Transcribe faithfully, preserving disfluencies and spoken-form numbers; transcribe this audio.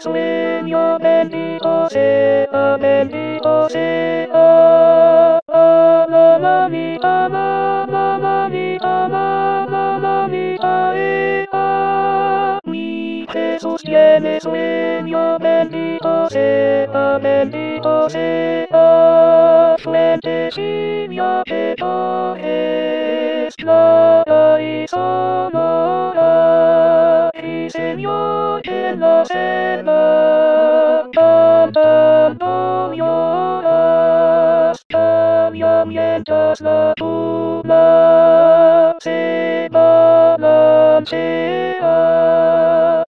sueño, bendito sea, bendito sea. Ah, la mamita, ma, ma, mamita, ma, ma, mamita, eh, ah. Mi Jesús tiene sueño, bendito sea, bendito sea. Fuentecilla que no es clara y sonora, y Señor en la selva, cantando lloras, cambia mientras la tuna se balancea.